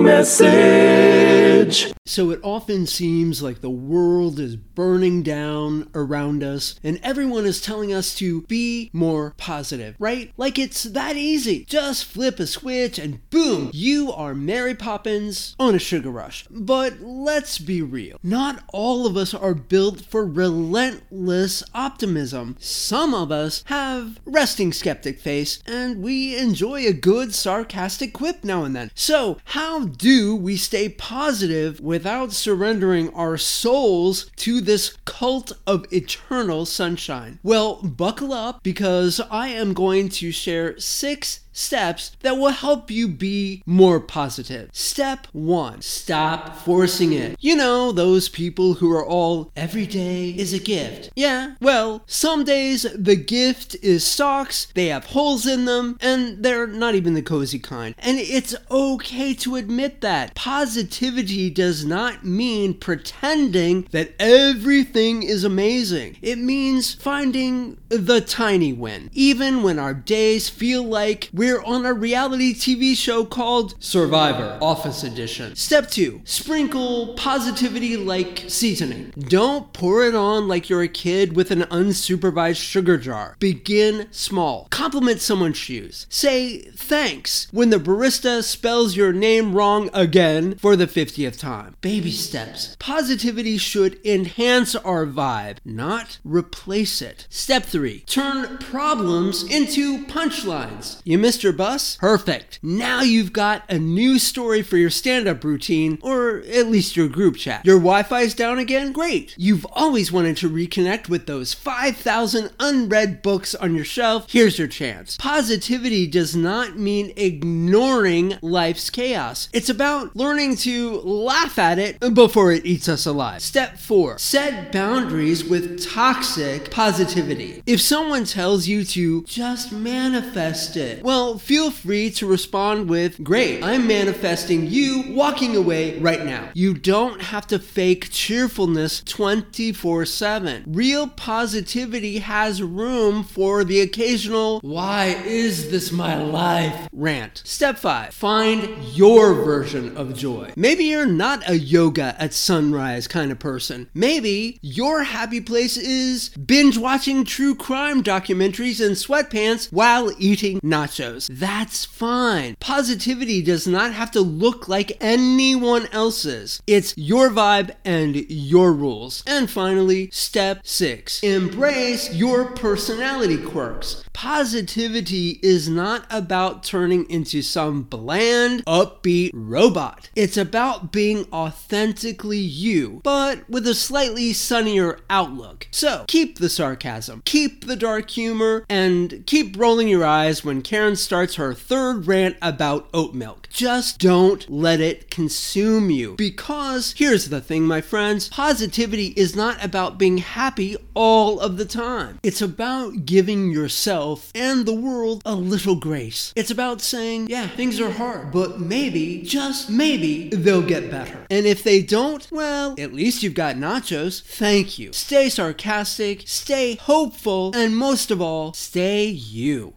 Warning message. So it often seems like the world is burning down around us and everyone is telling us to be more positive, right? Like it's that easy. Just flip a switch and boom, you are Mary Poppins on a sugar rush. But let's be real. Not all of us are built for relentless optimism. Some of us have resting skeptic face and we enjoy a good sarcastic quip now and then. So how do we stay positive without surrendering our souls to this cult of eternal sunshine? Well, buckle up because I am going to share 6 steps that will help you be more positive. Step 1, stop forcing it. You know, those people who are all, every day is a gift. Yeah, well, some days the gift is socks, they have holes in them, and they're not even the cozy kind. And it's okay to admit that. Positivity does not mean pretending that everything is amazing. It means finding the tiny win. Even when our days feel like we're on a reality TV show called Survivor Office Edition. Step 2, sprinkle positivity like seasoning. Don't pour it on like you're a kid with an unsupervised sugar jar. Begin small. Compliment someone's shoes. Say thanks when the barista spells your name wrong again for the 50th time. Baby steps. Positivity should enhance our vibe, not replace it. Step 3, turn problems into punchlines. You missed your bus? Perfect. Now you've got a new story for your stand-up routine, or at least your group chat. Your Wi-Fi's down again? Great. You've always wanted to reconnect with those 5,000 unread books on your shelf. Here's your chance. Positivity does not mean ignoring life's chaos. It's about learning to laugh at it before it eats us alive. Step 4, set boundaries with toxic positivity. If someone tells you to just manifest it, well, feel free to respond with, great, I'm manifesting you walking away right now. You don't have to fake cheerfulness 24/7. Real positivity has room for the occasional, why is this my life rant. Step 5, find your version of joy. Maybe you're not a yoga at sunrise kind of person. Maybe your happy place is binge watching true crime documentaries in sweatpants while eating nachos. That's fine. Positivity does not have to look like anyone else's. It's your vibe and your rules. And finally, step 6, embrace your personality quirks. Positivity is not about turning into some bland, upbeat robot. It's about being authentically you, but with a slightly sunnier outlook. So, keep the sarcasm, keep the dark humor, and keep rolling your eyes when Karen starts her 3rd rant about oat milk. Just don't let it consume you. Because, here's the thing, my friends, positivity is not about being happy all of the time. It's about giving yourself and the world a little grace. It's about saying, yeah, things are hard, but maybe, just maybe, they'll get better. And if they don't, well, at least you've got nachos. Thank you. Stay sarcastic, stay hopeful, and most of all, stay you.